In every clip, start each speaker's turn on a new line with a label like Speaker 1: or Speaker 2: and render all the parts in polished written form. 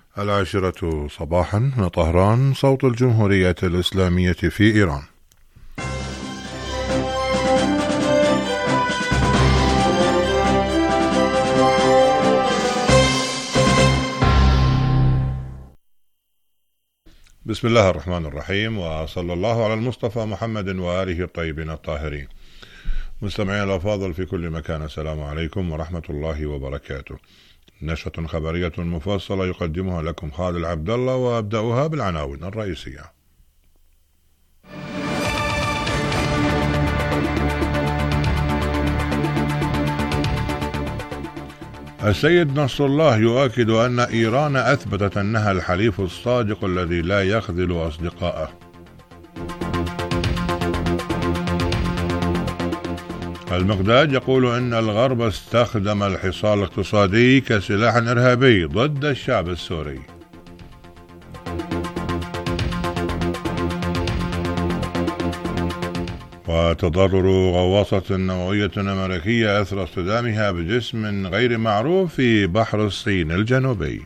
Speaker 1: العاشرة صباحا من طهران، صوت الجمهورية الإسلامية في إيران. بسم الله الرحمن الرحيم، وصلى الله على المصطفى محمد وآله الطيبين الطاهرين. مستمعين الأفاضل في كل مكان، السلام عليكم ورحمة الله وبركاته. نشرة خبرية مفصلة يقدمها لكم خالد عبد الله، وأبدأها بالعناوين الرئيسية. السيد نصر الله يؤكد أن إيران أثبتت أنها الحليف الصادق الذي لا يخذل أصدقائه. المقداد يقول إن الغرب استخدم الحصار الاقتصادي كسلاح إرهابي ضد الشعب السوري. وتضرر غواصة نووية أمريكية أثر اصطدامها بجسم غير معروف في بحر الصين الجنوبي.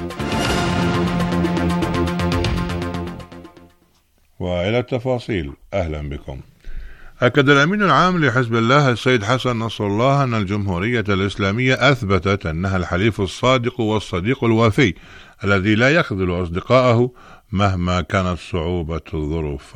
Speaker 1: وإلى التفاصيل، أهلا بكم. أكد الأمين العام لحزب الله السيد حسن نصر الله أن الجمهورية الإسلامية أثبتت أنها الحليف الصادق والصديق الوفي الذي لا يخذل أصدقائه مهما كانت صعوبة الظروف.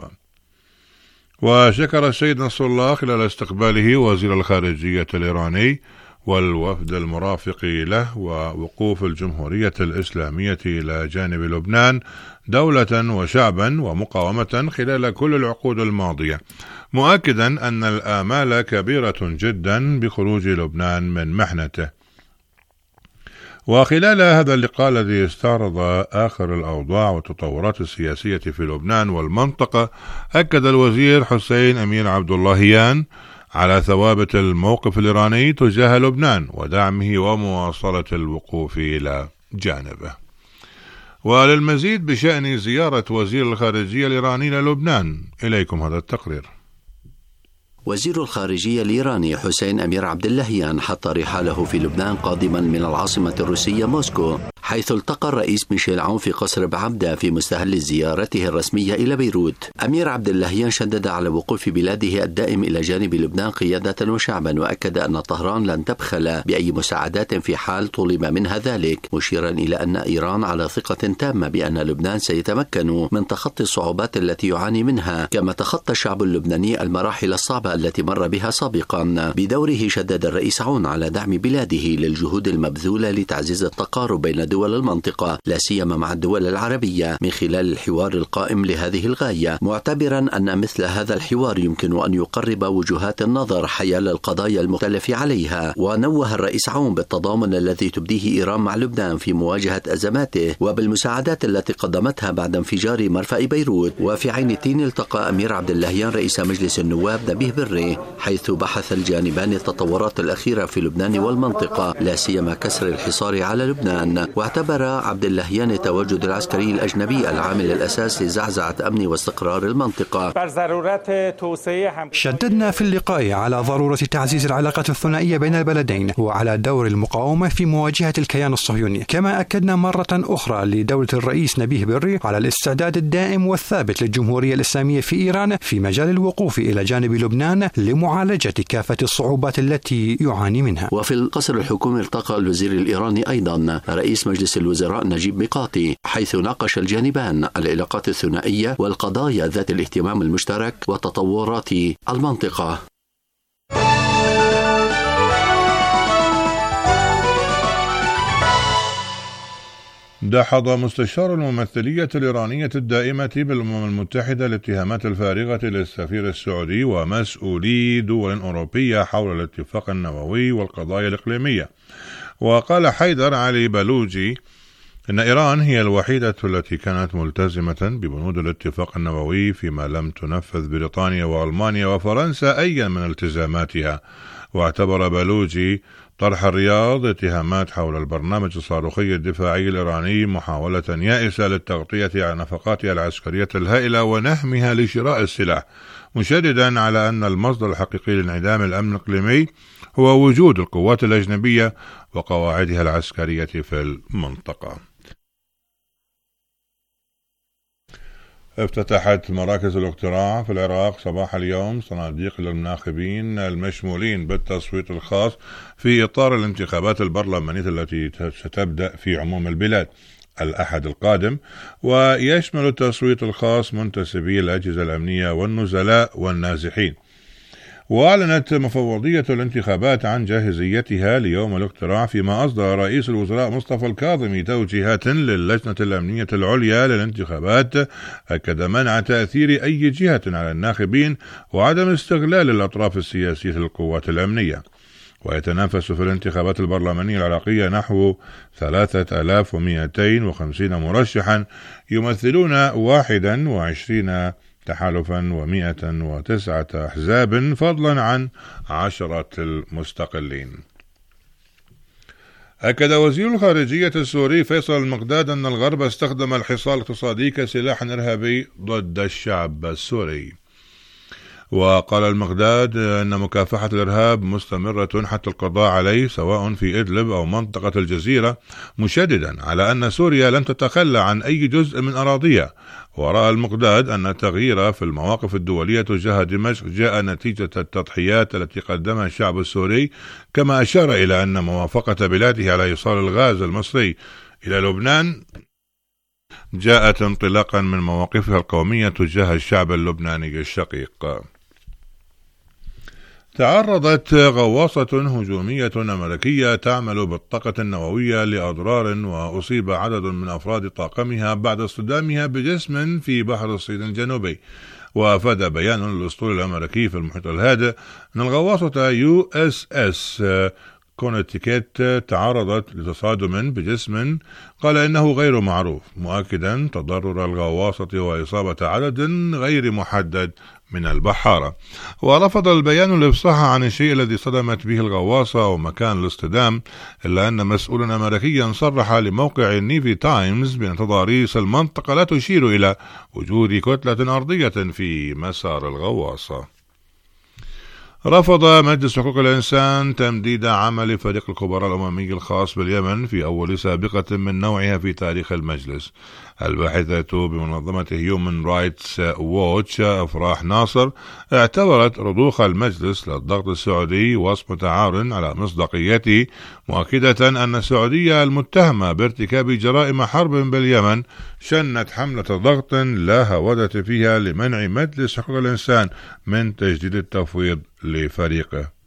Speaker 1: وشكر السيد نصر الله خلال استقباله وزير الخارجية الإيراني والوفد المرافق له ووقوف الجمهورية الإسلامية إلى جانب لبنان دولة وشعبا ومقاومة خلال كل العقود الماضية، مؤكدا أن الآمال كبيرة جدا بخروج لبنان من محنته. وخلال هذا اللقاء الذي استعرض آخر الأوضاع والتطورات السياسية في لبنان والمنطقة، أكد الوزير حسين أمير عبد اللهيان على ثوابت الموقف الإيراني تجاه لبنان ودعمه ومواصلة الوقوف إلى جانبه. وللمزيد بشأن زيارة وزير الخارجية الإيراني للبنان، إليكم هذا التقرير.
Speaker 2: وزير الخارجية الإيراني حسين أمير عبد اللهيان حط رحاله في لبنان قادما من العاصمة الروسية موسكو، حيث التقى الرئيس ميشيل عون في قصر بعبدة في مستهل زيارته الرسمية إلى بيروت. أمير عبد اللهيان شدد على وقوف بلاده الدائم إلى جانب لبنان قيادة وشعبا، وأكد أن طهران لن تبخل بأي مساعدات في حال طلب منها ذلك، مشيرا إلى أن إيران على ثقة تامة بأن لبنان سيتمكن من تخطي الصعوبات التي يعاني منها، كما تخطى الشعب اللبناني المراحل الصعبة التي مر بها سابقا. بدوره شدد الرئيس عون على دعم بلاده للجهود المبذولة لتعزيز التقارب بين دول المنطقة، لا سيما مع الدول العربية، من خلال الحوار القائم لهذه الغاية، معتبرا أن مثل هذا الحوار يمكن أن يقرب وجهات النظر حيال القضايا المختلف عليها. ونوه الرئيس عون بالتضامن الذي تبديه إيران مع لبنان في مواجهة أزماته وبالمساعدات التي قدمتها بعد انفجار مرفأ بيروت. وفي عين التين التقى أمير عبد اللهيان رئيس مجلس النواب نبيه بري، حيث بحث الجانبان التطورات الأخيرة في لبنان والمنطقة، لا سيما كسر الحصار على لبنان. واعتبر عبد اللهيان التواجد العسكري الأجنبي العامل الأساسي لزعزعة أمن واستقرار المنطقة.
Speaker 3: شددنا في اللقاء على ضرورة تعزيز العلاقات الثنائية بين البلدين وعلى دور المقاومة في مواجهة الكيان الصهيوني، كما أكدنا مرة أخرى لدولة الرئيس نبيه بري على الاستعداد الدائم والثابت للجمهورية الإسلامية في إيران في مجال الوقوف إلى جانب لبنان لمعالجة كافة الصعوبات التي يعاني منها.
Speaker 2: وفي القصر الحكومي التقى الوزير الإيراني أيضا رئيس مجلس الوزراء نجيب ميقاتي، حيث ناقش الجانبان العلاقات الثنائية والقضايا ذات الاهتمام المشترك وتطورات المنطقة.
Speaker 1: دحض مستشار الممثلية الإيرانية الدائمة بالأمم المتحدة الاتهامات الفارغة للسفير السعودي ومسؤولي دول أوروبية حول الاتفاق النووي والقضايا الإقليمية. وقال حيدر علي بلوجي إن إيران هي الوحيدة التي كانت ملتزمة ببنود الاتفاق النووي، فيما لم تنفذ بريطانيا وألمانيا وفرنسا أي من التزاماتها. واعتبر بلوجي طرح الرياض اتهامات حول البرنامج الصاروخي الدفاعي الإيراني محاولة يائسة للتغطية على نفقاتها العسكرية الهائلة ونهمها لشراء السلاح، مشددا على أن المصدر الحقيقي لانعدام الأمن الإقليمي هو وجود القوات الأجنبية وقواعدها العسكرية في المنطقة. افتتحت مراكز الاقتراع في العراق صباح اليوم صناديق للناخبين المشمولين بالتصويت الخاص في إطار الانتخابات البرلمانية التي ستبدأ في عموم البلاد الأحد القادم، ويشمل التصويت الخاص منتسبي الأجهزة الأمنية والنزلاء والنازحين. وأعلنت مفوضية الانتخابات عن جاهزيتها ليوم الاقتراع، فيما أصدر رئيس الوزراء مصطفى الكاظمي توجيهات للجنة الأمنية العليا للانتخابات أكد منع تأثير أي جهة على الناخبين وعدم استغلال الأطراف السياسية للقوات الأمنية. ويتنافس في الانتخابات البرلمانية العراقية نحو 3250 مرشحا يمثلون 21 تحالفا و109 أحزاب فضلا عن 10 المستقلين. أكد وزير الخارجية السوري فيصل المقداد أن الغرب استخدم الحصار الاقتصادي كسلاح إرهابي ضد الشعب السوري. وقال المقداد أن مكافحة الإرهاب مستمرة حتى القضاء عليه سواء في إدلب أو منطقة الجزيرة، مشددا على أن سوريا لن تتخلى عن أي جزء من أراضيها. ورأى المقداد أن التغيير في المواقف الدولية تجاه دمشق جاء نتيجة التضحيات التي قدمها الشعب السوري، كما أشار إلى أن موافقة بلاده على إيصال الغاز المصري إلى لبنان جاءت انطلاقا من مواقفها القومية تجاه الشعب اللبناني الشقيق. تعرضت غواصة هجومية أمريكية تعمل بالطاقة النووية لأضرار، وأصيب عدد من أفراد طاقمها بعد اصطدامها بجسم في بحر الصين الجنوبي. وأفاد بيان للأسطول الأمريكي في المحيط الهادئ أن الغواصة USS كونتيكيت تعرضت لتصادم بجسم قال إنه غير معروف، مؤكدا تضرر الغواصة وإصابة عدد غير محدد من البحارة. ورفض البيان الإفصاح عن الشيء الذي صدمت به الغواصة ومكان الاصطدام، إلا أن مسؤولا أمريكيا صرح لموقع نيفي تايمز بأن تضاريس المنطقة لا تشير إلى وجود كتلة أرضية في مسار الغواصة. رفض مجلس حقوق الإنسان تمديد عمل فريق الخبراء الأممي الخاص باليمن في أول سابقة من نوعها في تاريخ المجلس. الباحثة بمنظمة هيومن رايتس ووتش أفراح ناصر اعتبرت رضوخ المجلس للضغط السعودي وصف متعار على مصداقيته، مؤكدة أن السعودية المتهمة بارتكاب جرائم حرب باليمن شنت حملة ضغط لا هودة فيها لمنع مجلس حقوق الإنسان من تجديد التفويض لفريقه.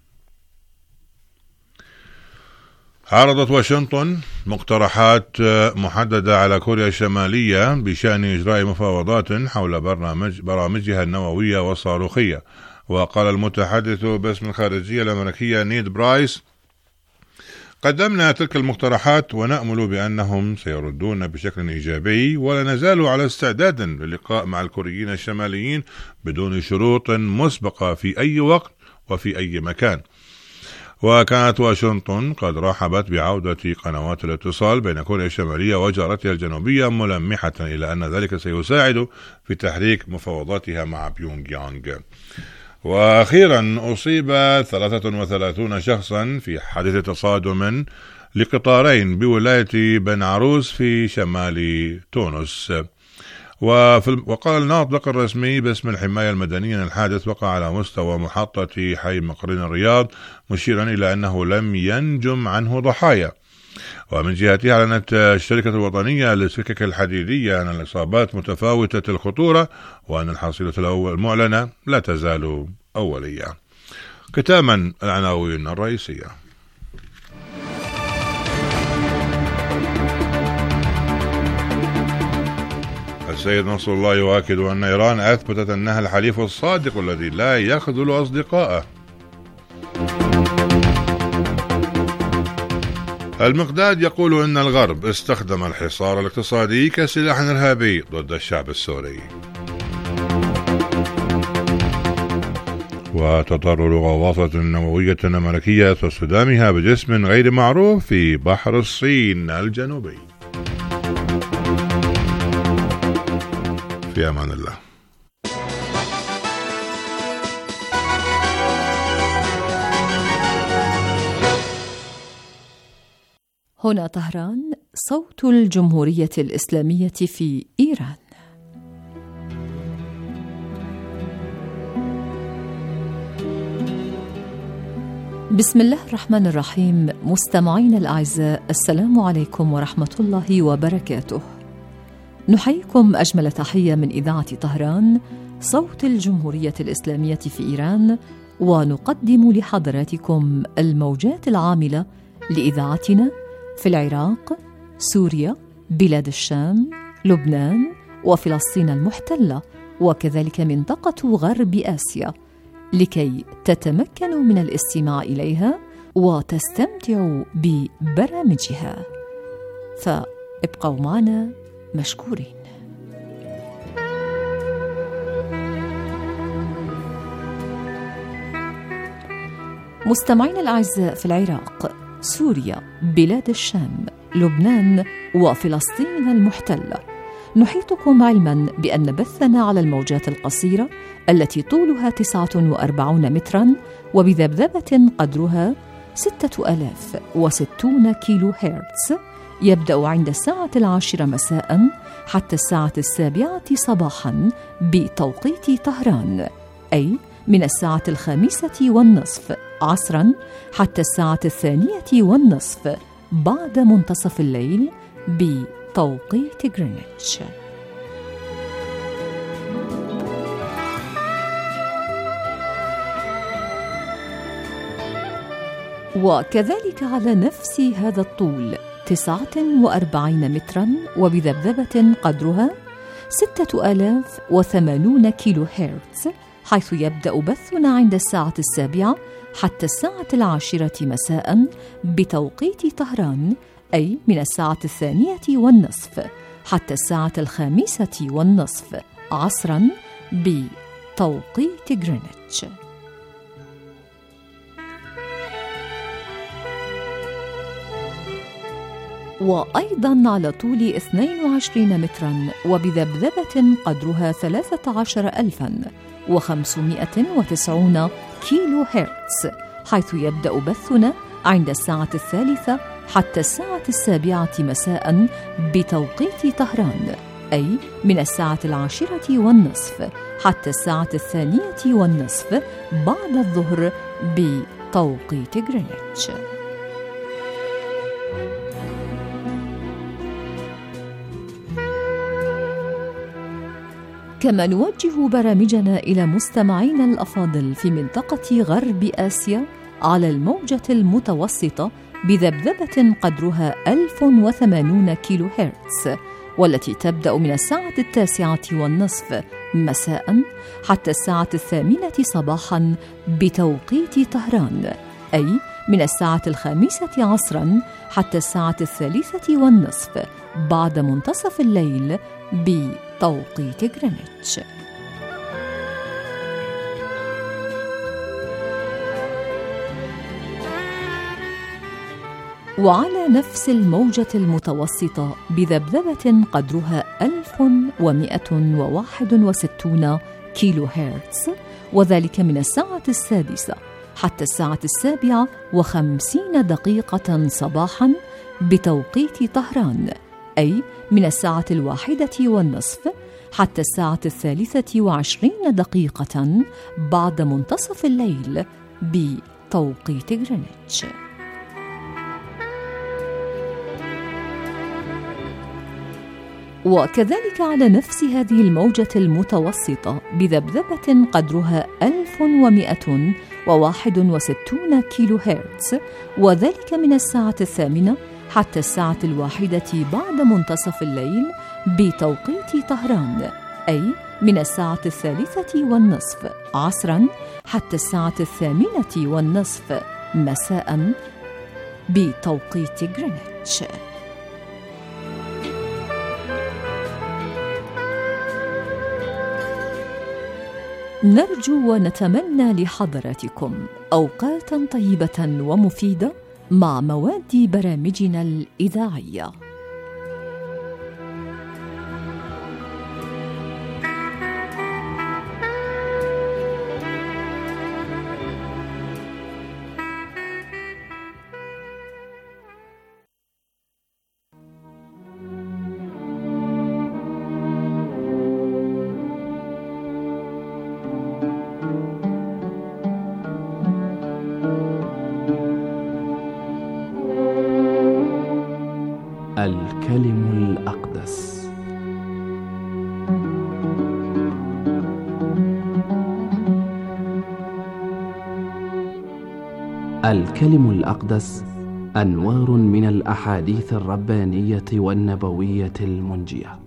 Speaker 1: عرضت واشنطن مقترحات محددة على كوريا الشمالية بشأن إجراء مفاوضات حول برامجها النووية والصاروخية. وقال المتحدث باسم الخارجية الأمريكية نيد برايس: قدمنا تلك المقترحات ونأمل بأنهم سيردون بشكل إيجابي، ولا نزال على استعداد للقاء مع الكوريين الشماليين بدون شروط مسبقة في أي وقت وفي أي مكان. وكانت واشنطن قد رحبت بعودة قنوات الاتصال بين كوريا الشمالية وجارتها الجنوبية، ملمحة إلى أن ذلك سيساعد في تحريك مفاوضاتها مع بيونغ يانغ. وأخيرا أصيب 33 شخصا في حادث تصادم لقطارين بولاية بن عروس في شمال تونس. وقال الناطق الرسمي باسم الحماية المدنية أن الحادث وقع على مستوى محطة حي مقرن الرياض، مشيرا إلى أنه لم ينجم عنه ضحايا. ومن جهتها أعلنت الشركة الوطنية للسكك الحديدية أن الإصابات متفاوتة الخطورة، وأن الحصيلة المعلنة لا تزال أولية. ختاما العناوين الرئيسية. السيد نصر الله يؤكد أن إيران أثبتت أنها الحليف الصادق الذي لا يخذل أصدقائه. المقداد يقول أن الغرب استخدم الحصار الاقتصادي كسلاح إرهابي ضد الشعب السوري. وتضرر غواصة نووية أمريكية واصطدامها بجسم غير معروف في بحر الصين الجنوبي. في أمان الله.
Speaker 4: هنا طهران، صوت الجمهورية الإسلامية في إيران. بسم الله الرحمن الرحيم. مستمعينا الأعزاء، السلام عليكم ورحمة الله وبركاته. نحييكم أجمل تحية من إذاعة طهران، صوت الجمهورية الإسلامية في إيران، ونقدم لحضراتكم الموجات العاملة لإذاعتنا في العراق، سوريا، بلاد الشام، لبنان، وفلسطين المحتلة، وكذلك منطقة غرب آسيا، لكي تتمكنوا من الاستماع إليها وتستمتعوا ببرامجها. فابقوا معنا مشكورين. مستمعين الأعزاء، في العراق، سوريا، بلاد الشام، لبنان، وفلسطين المحتلة، نحيطكم علما بأن بثنا على الموجات القصيرة التي طولها 49 مترا وبذبذبة قدرها 6060 كيلو هرتز، يبدأ عند الساعة 10 مساء حتى الساعة 7 صباحا بتوقيت طهران، أي من الساعة 5:30 عصرا حتى الساعة 2:30 بعد منتصف الليل بتوقيت غرينتش. وكذلك على نفس هذا الطول 49 مترا وبذبذبة قدرها 6080 كيلو هرتز، حيث يبدأ بثنا عند الساعة 7 حتى الساعة 10 مساء بتوقيت طهران، أي من الساعة 2:30 حتى الساعة 5:30 عصرا بتوقيت غرينتش. وأيضا على طول 22 مترا وبذبذبة قدرها 13590 كيلو هرتز، حيث يبدأ بثنا عند الساعة 3 حتى الساعة 7 مساء بتوقيت طهران، أي من الساعة 10:30 حتى الساعة 2:20 بعد الظهر بتوقيت غرينتش. كما نوجه برامجنا إلى مستمعينا الأفاضل في منطقة غرب آسيا على الموجة المتوسطة بذبذبة قدرها 1080 كيلو هرتز، والتي تبدأ من الساعة 9:30 مساء حتى الساعة 8 صباحا بتوقيت طهران، أي من الساعة 5 عصرا حتى الساعة 3:30 بعد منتصف الليل بتوقيت غرينتش. وعلى نفس الموجة المتوسطة بذبذبة قدرها 1161 كيلو هرتز، وذلك من الساعة 6 حتى الساعة 7:50 صباحا بتوقيت طهران، أي من الساعة 1:30 حتى الساعة 23 بعد منتصف الليل بتوقيت غرينتش. وكذلك على نفس هذه الموجة المتوسطة بذبذبة قدرها 1161 كيلو هرتز، وذلك من الساعة 8 حتى الساعة 1 بعد منتصف الليل بتوقيت طهران، أي من الساعة 3:30 عصرا حتى الساعة 8:30 مساء بتوقيت غرينتش. نرجو ونتمنى لحضراتكم أوقاتا طيبة ومفيدة مع مواد برامجنا الإذاعية.
Speaker 5: الكلم الأقدس، أنوار من الأحاديث الربانية والنبوية المنجية.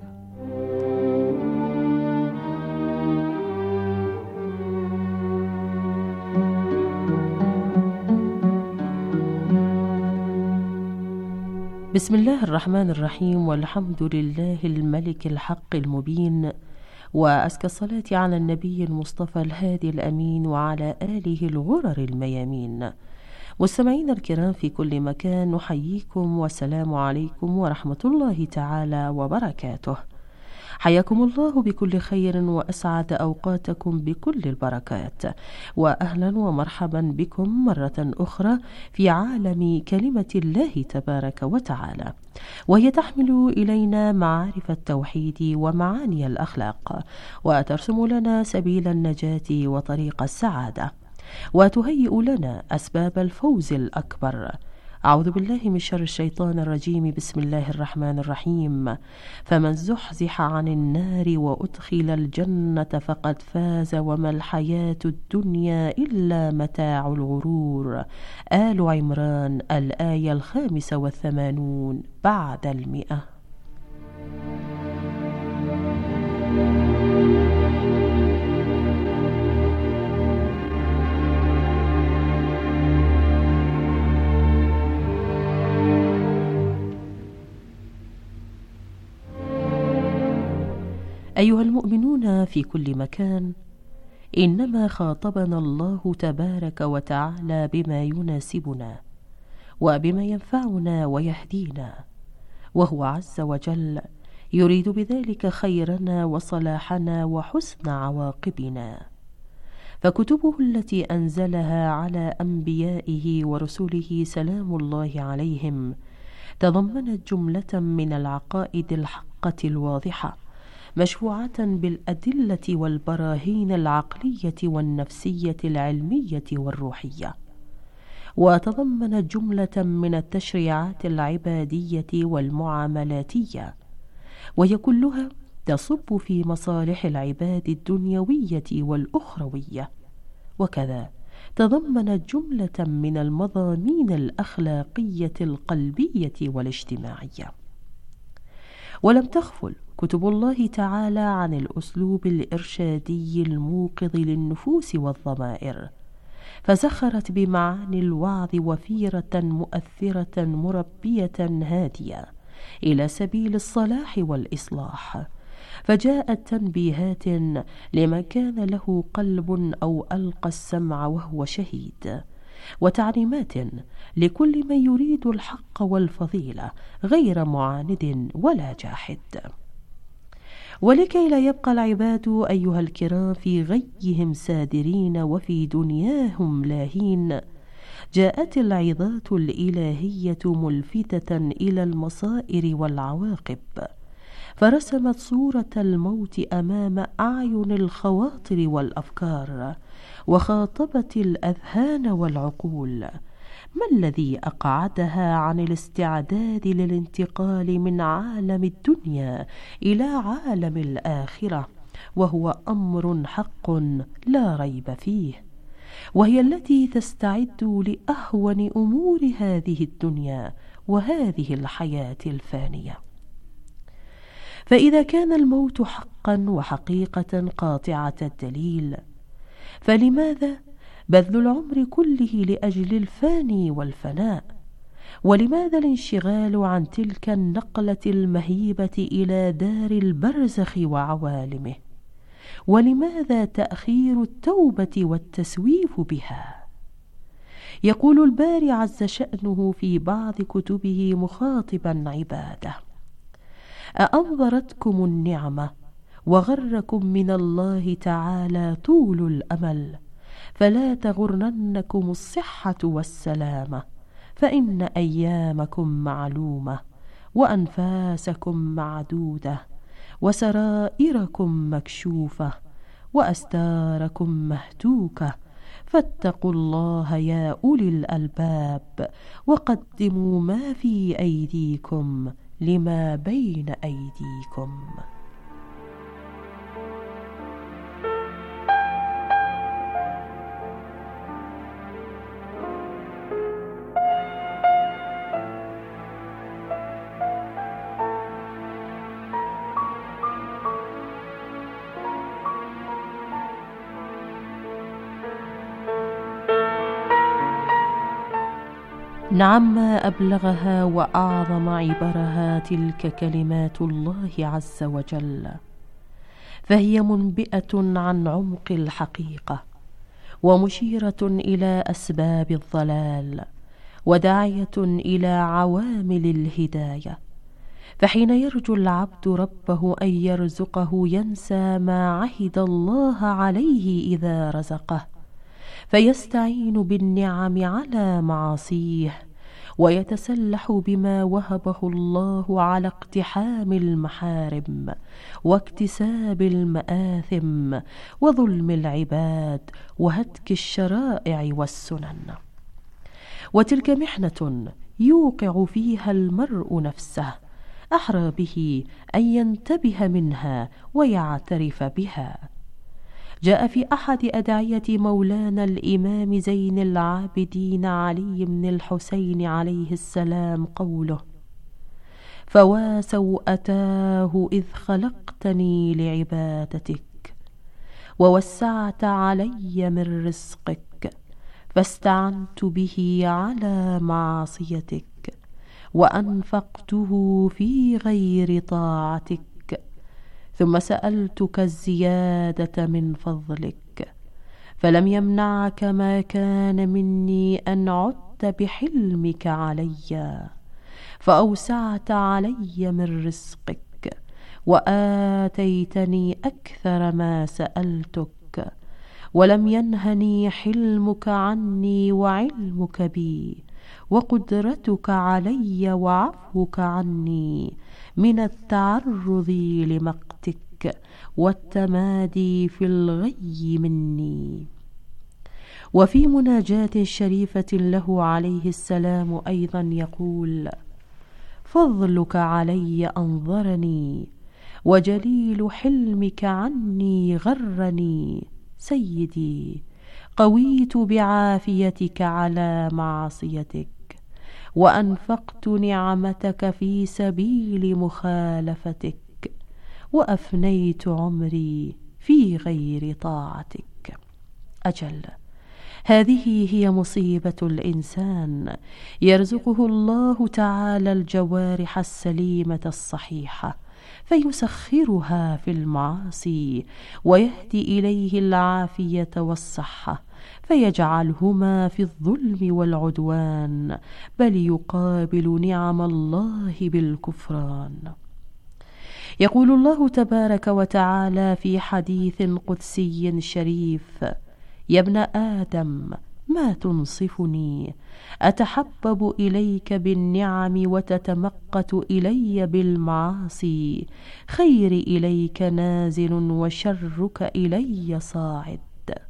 Speaker 6: بسم الله الرحمن الرحيم، والحمد لله الملك الحق المبين، وأزكى الصلاة على النبي المصطفى الهادي الأمين وعلى آله الغرر الميامين. مستمعين الكرام في كل مكان، نحييكم والسلام عليكم ورحمة الله تعالى وبركاته. حياكم الله بكل خير وأسعد أوقاتكم بكل البركات، وأهلا ومرحبا بكم مرة أخرى في عالم كلمة الله تبارك وتعالى، وهي تحمل إلينا معارف التوحيد ومعاني الأخلاق، وترسم لنا سبيل النجاة وطريق السعادة، وتهيئ لنا أسباب الفوز الأكبر. أعوذ بالله من شر الشيطان الرجيم. بسم الله الرحمن الرحيم. فمن زحزح عن النار وأدخل الجنة فقد فاز، وما الحياة الدنيا إلا متاع الغرور. آل عمران، الآية 85 بعد 100. أيها المؤمنون في كل مكان، إنما خاطبنا الله تبارك وتعالى بما يناسبنا وبما ينفعنا ويهدينا، وهو عز وجل يريد بذلك خيرنا وصلاحنا وحسن عواقبنا. فكتبه التي أنزلها على أنبيائه ورسله سلام الله عليهم تضمنت جملة من العقائد الحقة الواضحة، مشفوعة بالأدلة والبراهين العقلية والنفسية العلمية والروحية، وتضمنت جملة من التشريعات العبادية والمعاملاتية، وهي كلها تصب في مصالح العباد الدنيوية والأخروية. وكذا تضمنت جملة من المضامين الأخلاقية القلبية والاجتماعية. ولم تغفل كتب الله تعالى عن الأسلوب الإرشادي الموقظ للنفوس والضمائر، فزخرت بمعاني الوعظ وفيرة مؤثرة مربية هادية إلى سبيل الصلاح والإصلاح، فجاءت تنبيهات لمن كان له قلب أو ألقى السمع وهو شهيد، وتعليمات لكل من يريد الحق والفضيلة غير معاند ولا جاحد. ولكي لا يبقى العباد أيها الكرام في غيهم سادرين وفي دنياهم لاهين، جاءت العظات الإلهية ملفتة إلى المصائر والعواقب، فرسمت صورة الموت أمام أعين الخواطر والأفكار، وخاطبت الأذهان والعقول. ما الذي أقعدها عن الاستعداد للانتقال من عالم الدنيا إلى عالم الآخرة، وهو أمر حق لا ريب فيه، وهي التي تستعد لأهون أمور هذه الدنيا وهذه الحياة الفانية. فإذا كان الموت حقا وحقيقة قاطعة الدليل، فلماذا بذل العمر كله لأجل الفاني والفناء؟ ولماذا الانشغال عن تلك النقلة المهيبة إلى دار البرزخ وعوالمه؟ ولماذا تأخير التوبة والتسويف بها؟ يقول الباري عز شأنه في بعض كتبه مخاطبا عباده: أأنظرتكم النعمة وغركم من الله تعالى طول الأمل، فلا تغرنكم الصحة والسلامة، فإن أيامكم معلومة، وأنفاسكم معدودة، وسرائركم مكشوفة، وأستاركم مهتوكة، فاتقوا الله يا أولي الألباب، وقدموا ما في أيديكم لما بين أيديكم. نعم ما أبلغها وأعظم عبرها تلك كلمات الله عز وجل، فهي منبئة عن عمق الحقيقة ومشيرة إلى أسباب الضلال وداعية إلى عوامل الهداية. فحين يرجو العبد ربه أن يرزقه ينسى ما عهد الله عليه إذا رزقه، فيستعين بالنعم على معاصيه ويتسلح بما وهبه الله على اقتحام المحارم واكتساب المآثم وظلم العباد وهتك الشرائع والسنن. وتلك محنة يوقع فيها المرء نفسه، أحرى به أن ينتبه منها ويعترف بها. جاء في أحد أدعية مولانا الإمام زين العابدين علي بن الحسين عليه السلام قوله: فوا سوءتاه إذ خلقتني لعبادتك ووسعت علي من رزقك، فاستعنت به على معصيتك وأنفقته في غير طاعتك، ثم سألتك الزيادة من فضلك، فلم يمنعك ما كان مني أن عدت بحلمك علي، فأوسعت علي من رزقك وآتيتني أكثر ما سألتك، ولم ينهني حلمك عني وعلمك بي وقدرتك علي وعفوك عني من التعرض لمقتك والتمادي في الغي مني. وفي مناجاة شريفة له عليه السلام أيضا يقول: فضلك علي أنظرني وجليل حلمك عني غرني، سيدي قويت بعافيتك على معصيتك وأنفقت نعمتك في سبيل مخالفتك وأفنيت عمري في غير طاعتك. أجل، هذه هي مصيبة الإنسان، يرزقه الله تعالى الجوارح السليمة الصحيحة فيسخرها في المعاصي ويهدي إليه العافية والصحة فيجعلهما في الظلم والعدوان، بل يقابل نعم الله بالكفران. يقول الله تبارك وتعالى في حديث قدسي شريف: يا ابن آدم ما تنصفني، أتحبب إليك بالنعم وتتمقت إلي بالمعاصي، خيري إليك نازل وشرك إلي صاعد.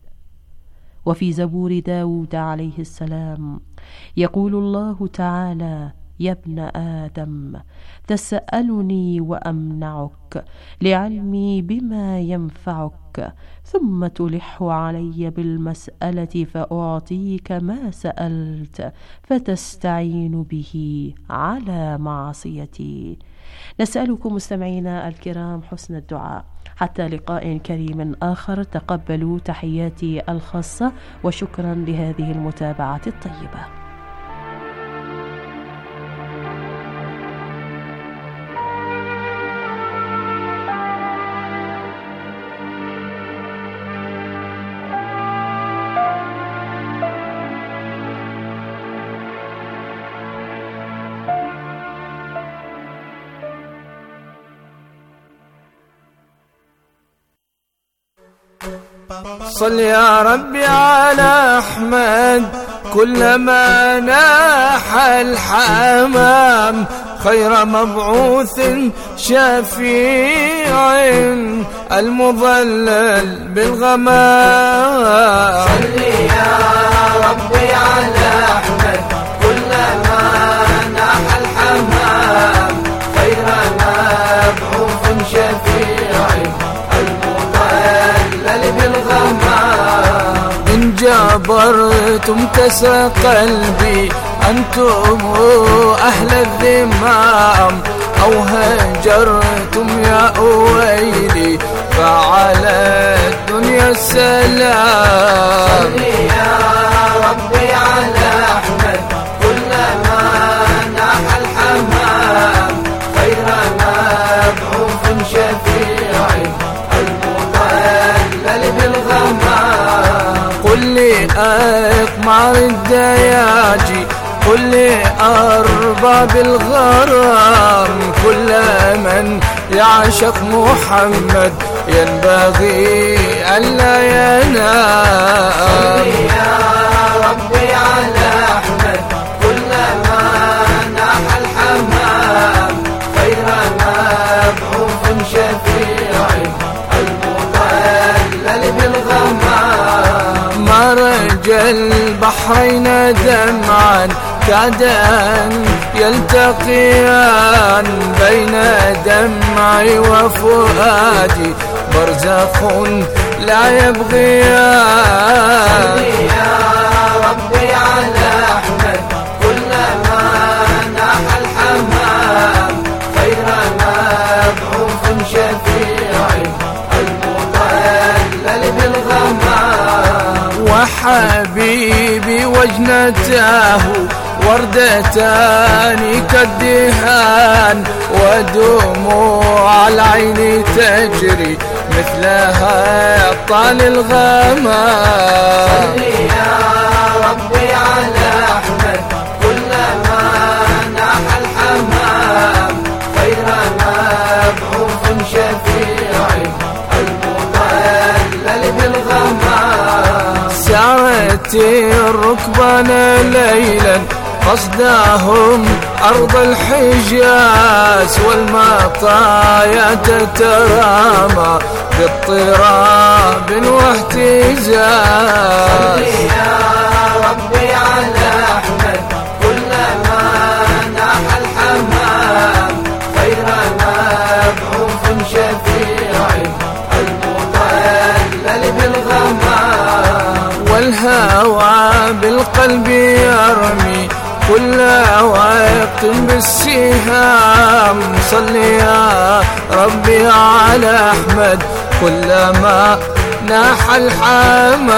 Speaker 6: وفي زبور داود عليه السلام يقول الله تعالى: يا ابن آدم تسألني وأمنعك لعلمي بما ينفعك، ثم تلح علي بالمسألة فأعطيك ما سألت، فتستعين به على معصيتي. نسألكم مستمعينا الكرام حسن الدعاء. حتى لقاء كريم آخر، تقبلوا تحياتي الخاصة وشكرا لهذه المتابعة الطيبة.
Speaker 7: صل يا ربي على أحمد كلما ناح الحمام، خير مبعوث شفيع المضلل بالغمام.
Speaker 8: صل يا ربي على أحمد كلما ناح الحمام، خير مبعوث شفيع المضلل بالغمام.
Speaker 7: إن جبرتم كسى قلبي أنتم أهل الذمام، أو هجرتم يا ويلي فعلى الدنيا السلام.
Speaker 8: صل يا ربي على أحمد كلما
Speaker 7: الدياجي قل لأرباب الغرام كل من يعشق محمد ينبغي ألا ينام.
Speaker 8: يا ربي على أحمد كلما ناح الحمام خير مبعوث شفيع المضلل بالغمام.
Speaker 7: مرج البحرين دمعا كاد أن يلتقيان بين دمعي وفؤادي برزخ لا يبغيان.
Speaker 8: يا ربي على أحمد كلما ناح الحمام خير مبعوث شفيع المضلل بالغمام.
Speaker 7: وحبيبي وجنته وردتان كالدهان ودموع العين تجري مثلها طال الغمام.
Speaker 8: يا ربي على أحمد كلما ناح الحمام خير مبعوث شفيع المضلل بالغمام.
Speaker 7: سارت الركبان ليلا قصدهم أرض الحجاز والمطايا تترامى باضطراب واهتزاز.
Speaker 8: يا ربي على أحمد كلما ناح الحمام خير مبعوث شفيع المضلل بالغمام.
Speaker 7: والهوى بالقلب يرمي كل وقت بالسهام صل يا ربي على أحمد كلما ناح الحمام.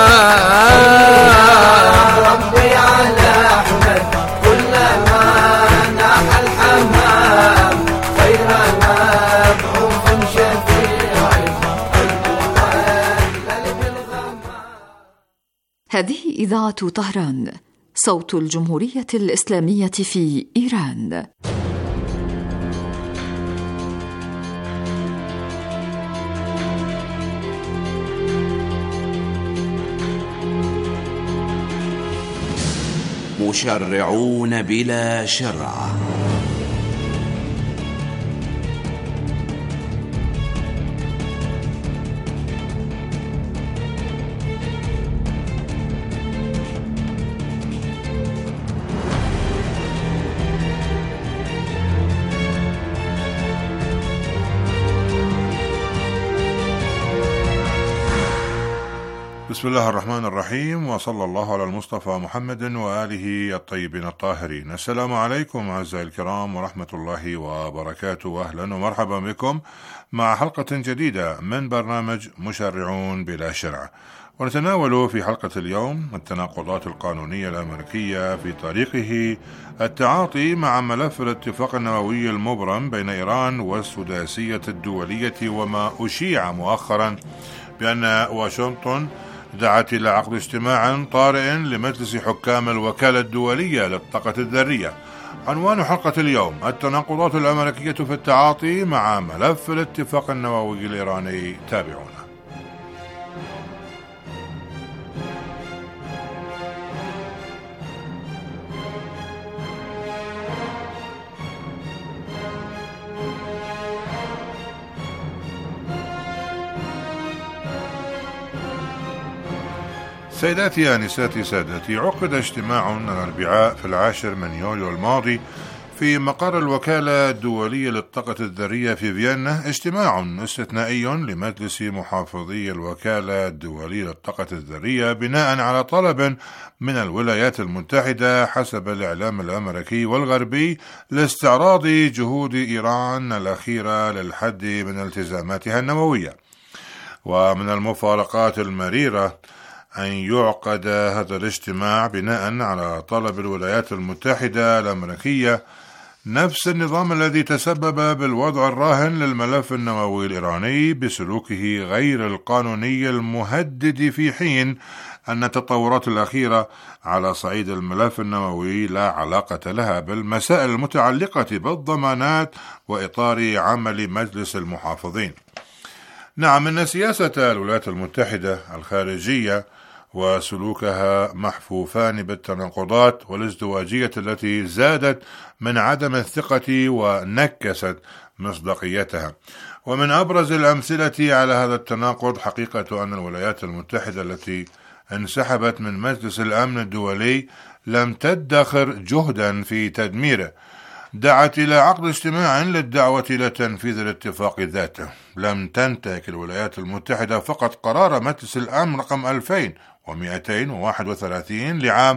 Speaker 8: ربي على أحمد كلما ناح الحمام خير مبعوث شفيع المضلل بالغمام.
Speaker 4: هذه إذاعة طهران صوت الجمهورية الإسلامية في إيران.
Speaker 5: مشرعون بلا شرع.
Speaker 1: بسم الله الرحمن الرحيم، وصلى الله على المصطفى محمد وآله الطيبين الطاهرين. السلام عليكم أعزائي الكرام ورحمة الله وبركاته، وأهلا ومرحبا بكم مع حلقة جديدة من برنامج مشرعون بلا شرع. ونتناول في حلقة اليوم التناقضات القانونية الأمريكية في طريقه التعاطي مع ملف الاتفاق النووي المبرم بين إيران والسداسية الدولية، وما أشيع مؤخرا بأن واشنطن دعت إلى عقد اجتماع طارئ لمجلس حكام الوكالة الدولية للطاقة الذرية. عنوان حلقة اليوم: التناقضات الأمريكية في التعاطي مع ملف الاتفاق النووي الإيراني. تابعونا. سيداتي آنساتي سادتي، عقد اجتماع الأربعاء في 10 من يوليو الماضي في مقر الوكالة الدولية للطاقة الذرية في فيينا، اجتماع استثنائي لمجلس محافظي الوكالة الدولية للطاقة الذرية بناء على طلب من الولايات المتحدة حسب الإعلام الأمريكي والغربي لاستعراض جهود إيران الأخيرة للحد من التزاماتها النووية. ومن المفارقات المريرة أن يعقد هذا الاجتماع بناء على طلب الولايات المتحدة الأمريكية نفس النظام الذي تسبب بالوضع الراهن للملف النووي الإيراني بسلوكه غير القانوني المهدد، في حين أن التطورات الأخيرة على صعيد الملف النووي لا علاقة لها بالمسائل المتعلقة بالضمانات وإطار عمل مجلس المحافظين. نعم، إن سياسة الولايات المتحدة الخارجية وسلوكها محفوفان بالتناقضات والازدواجية التي زادت من عدم الثقة ونكست مصداقيتها. ومن أبرز الأمثلة على هذا التناقض حقيقة أن الولايات المتحدة التي انسحبت من مجلس الأمن الدولي لم تدخر جهدا في تدميره، دعت إلى عقد اجتماع للدعوة إلى تنفيذ الاتفاق ذاته. لم تنتهك الولايات المتحدة فقط قرار مجلس الأمن رقم 2231 لعام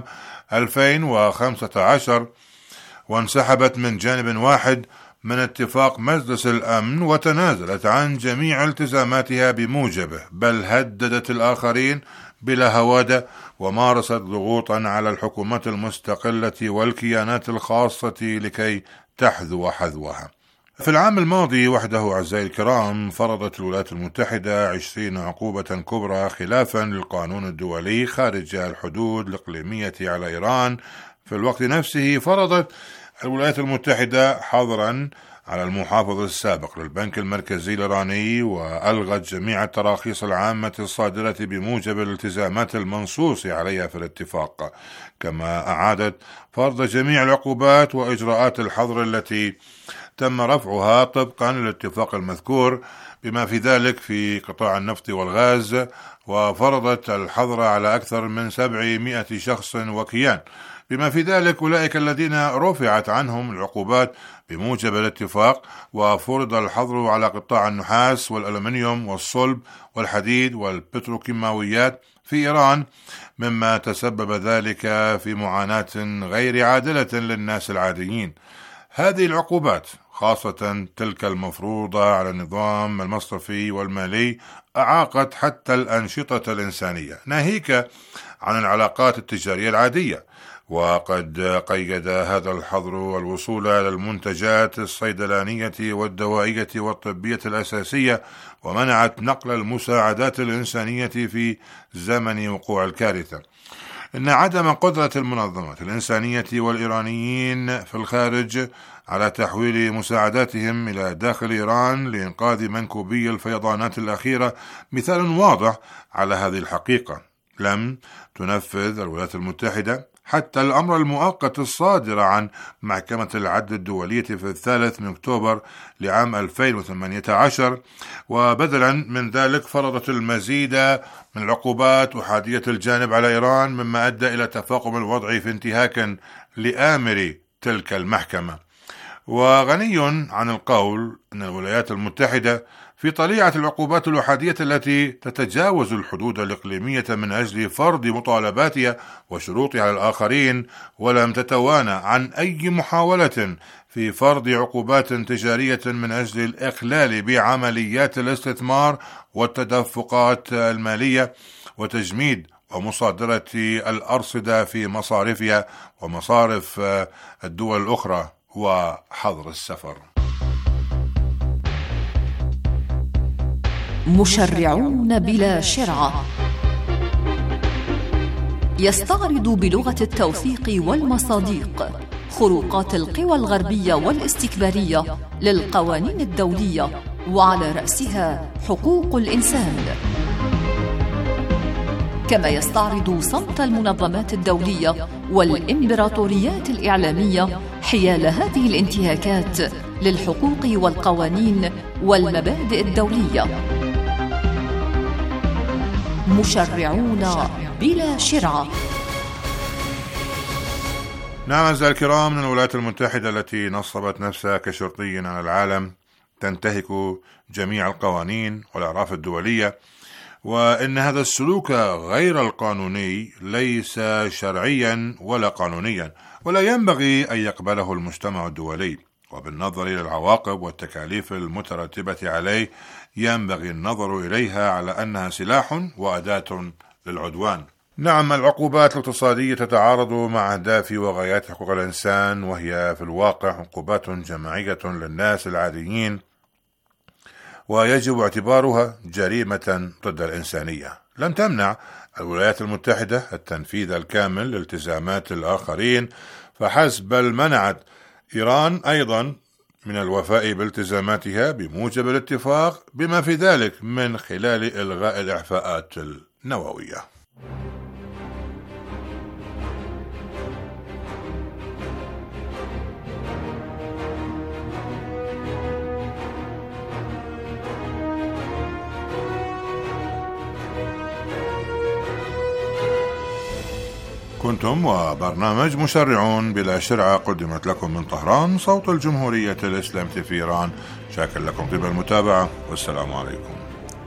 Speaker 1: 2015 وانسحبت من جانب واحد من اتفاق مجلس الأمن وتنازلت عن جميع التزاماتها بموجبه، بل هددت الآخرين بلا هوادة ومارست ضغوطا على الحكومات المستقلة والكيانات الخاصة لكي تحذو حذوها. في العام الماضي وحده أعزائي الكرام فرضت الولايات المتحدة 20 عقوبة كبرى خلافا للقانون الدولي خارج الحدود الإقليمية على إيران. في الوقت نفسه فرضت الولايات المتحدة حظرا على المحافظ السابق للبنك المركزي الإيراني وألغت جميع التراخيص العامة الصادرة بموجب الالتزامات المنصوص عليها في الاتفاق، كما أعادت فرض جميع العقوبات وإجراءات الحظر التي تم رفعها طبقا للاتفاق المذكور بما في ذلك في قطاع النفط والغاز، وفرضت الحظر على أكثر من 700 شخص وكيان بما في ذلك أولئك الذين رفعت عنهم العقوبات بموجب الاتفاق، وفرض الحظر على قطاع النحاس والألمنيوم والصلب والحديد والبتروكيماويات في إيران، مما تسبب ذلك في معاناة غير عادلة للناس العاديين. هذه العقوبات خاصة تلك المفروضة على النظام المصرفي والمالي أعاقت حتى الأنشطة الإنسانية، ناهيك عن العلاقات التجارية العادية. وقد قيد هذا الحظر الوصول للمنتجات الصيدلانية والدوائية والطبية الأساسية، ومنعت نقل المساعدات الإنسانية في زمن وقوع الكارثة. إن عدم قدرة المنظمات الإنسانية والإيرانيين في الخارج على تحويل مساعداتهم إلى داخل إيران لإنقاذ منكوبي الفيضانات الأخيرة مثال واضح على هذه الحقيقة. لم تنفذ الولايات المتحدة حتى الأمر المؤقت الصادر عن محكمة العدل الدولية في 3 أكتوبر لعام 2018، وبدلا من ذلك فرضت المزيد من العقوبات أحادية الجانب على إيران، مما أدى إلى تفاقم الوضع في انتهاك لآمر تلك المحكمة. وغني عن القول أن الولايات المتحدة في طليعة العقوبات الأحادية التي تتجاوز الحدود الإقليمية من أجل فرض مطالباتها وشروطها على الآخرين، ولم تتوانى عن أي محاولة في فرض عقوبات تجارية من أجل الإخلال بعمليات الاستثمار والتدفقات المالية وتجميد ومصادرة الأرصدة في مصارفها ومصارف الدول الأخرى وحظر السفر.
Speaker 4: مشرعون بلا شرعة يستعرض بلغة التوثيق والمصادق خروقات القوى الغربية والاستكبارية للقوانين الدولية، وعلى رأسها حقوق الإنسان، كما يستعرض صمت المنظمات الدولية والإمبراطوريات الإعلامية حيال هذه الانتهاكات للحقوق والقوانين والمبادئ الدولية. مشرعون بلا شرعة.
Speaker 1: نعم أعزائي الكرام، من الولايات المتحدة التي نصبت نفسها كشرطي على العالم تنتهك جميع القوانين والأعراف الدولية، وإن هذا السلوك غير القانوني ليس شرعيا ولا قانونيا، ولا ينبغي أن يقبله المجتمع الدولي، وبالنظر إلى العواقب والتكاليف المترتبة عليه ينبغي النظر إليها على أنها سلاح وأداة للعدوان. نعم، العقوبات الاقتصادية تتعارض مع أهداف وغايات حقوق الإنسان، وهي في الواقع عقوبات جماعية للناس العاديين، ويجب اعتبارها جريمة ضد الإنسانية. لم تمنع الولايات المتحدة التنفيذ الكامل لالتزامات الآخرين فحسب، بل منعت إيران أيضا من الوفاء بالتزاماتها بموجب الاتفاق، بما في ذلك من خلال إلغاء الإعفاءات النووية. كنتم وبرنامج مشرعون بلا شرعة قدمت لكم من طهران صوت الجمهورية الإسلامية في إيران. شاكر لكم طيب المتابعة، والسلام عليكم.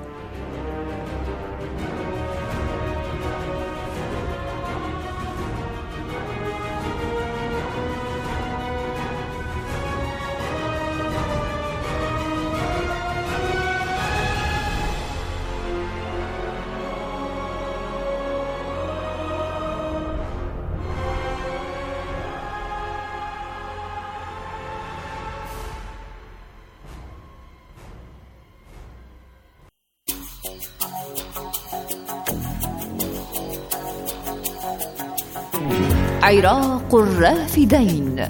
Speaker 4: عراق الرافدين.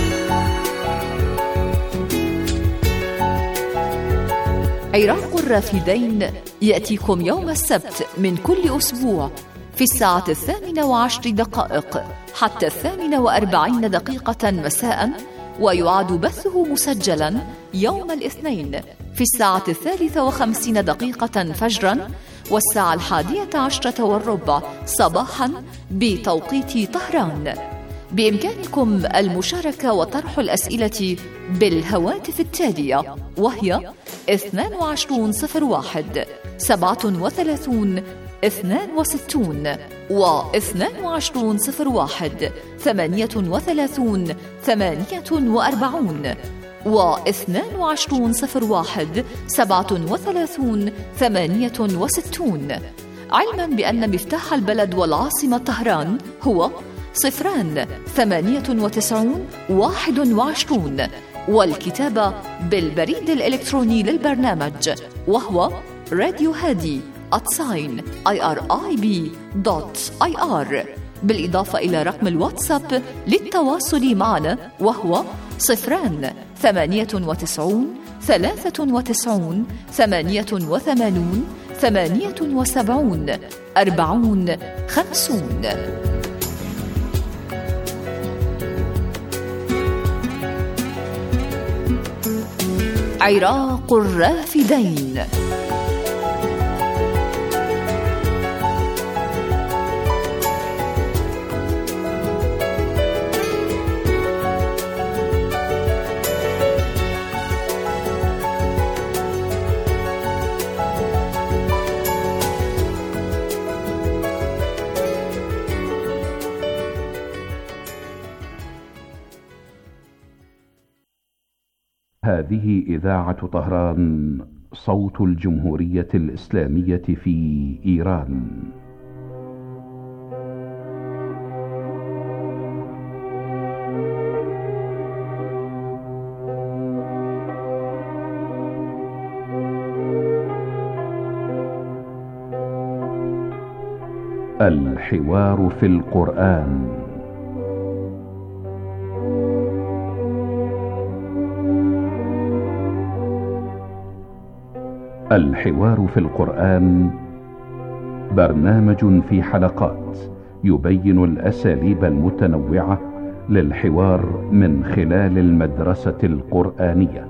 Speaker 4: عراق الرافدين يأتيكم يوم السبت من كل أسبوع في الساعة 18:10 حتى 48 مساء، ويعاد بثه مسجلا يوم الاثنين في الساعة 53 فجرا والساعة 11:10 صباحا بتوقيت طهران. بإمكانكم المشاركة وطرح الأسئلة بالهواتف التالية، وهي 2201 37 62 و2201 38 48 و2201 37 68، علما بأن مفتاح البلد والعاصمة طهران هو 098 21، والكتابة بالبريد الإلكتروني للبرنامج وهو radiohadi@irib.ir، بالإضافة إلى رقم الواتساب للتواصل معنا وهو 098 93 88 78 40 50. عراق الرافدين.
Speaker 9: هذه إذاعة طهران صوت الجمهورية الإسلامية في إيران. الحوار في القرآن. الحوار في القرآن برنامج في حلقات يبين الأساليب المتنوعة للحوار من خلال المدرسة القرآنية.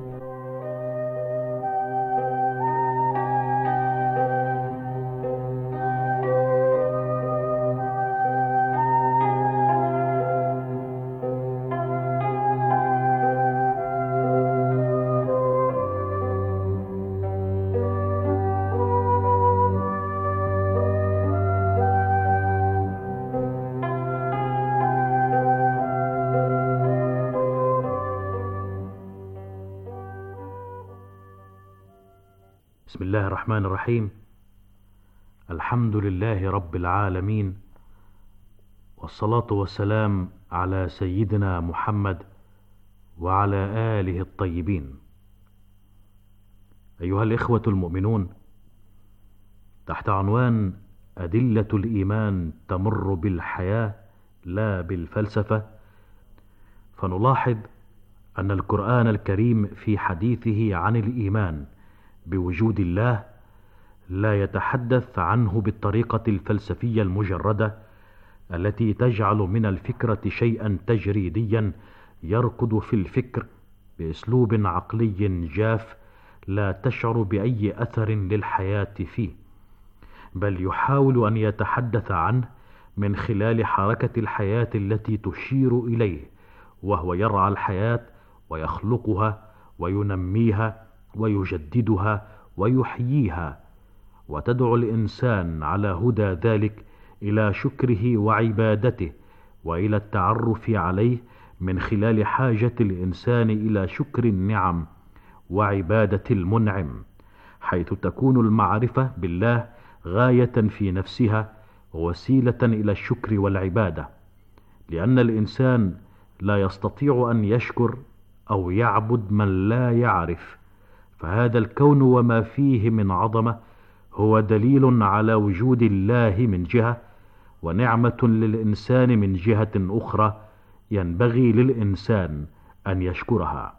Speaker 10: بسم الله الرحمن الرحيم. الحمد لله رب العالمين، والصلاة والسلام على سيدنا محمد وعلى آله الطيبين. أيها الإخوة المؤمنون، تحت عنوان أدلة الإيمان تمر بالحياة لا بالفلسفة، فنلاحظ أن القرآن الكريم في حديثه عن الإيمان بوجود الله لا يتحدث عنه بالطريقة الفلسفية المجردة التي تجعل من الفكرة شيئا تجريديا يركض في الفكر بأسلوب عقلي جاف لا تشعر بأي أثر للحياة فيه، بل يحاول أن يتحدث عنه من خلال حركة الحياة التي تشير إليه، وهو يرعى الحياة ويخلقها وينميها ويجددها ويحييها، وتدعو الإنسان على هدى ذلك إلى شكره وعبادته وإلى التعرف عليه من خلال حاجة الإنسان إلى شكر النعم وعبادة المنعم، حيث تكون المعرفة بالله غاية في نفسها ووسيلة إلى الشكر والعبادة، لأن الإنسان لا يستطيع أن يشكر أو يعبد من لا يعرف، فهذا الكون وما فيه من عظمة هو دليل على وجود الله من جهة، ونعمة للإنسان من جهة أخرى ينبغي للإنسان أن يشكرها.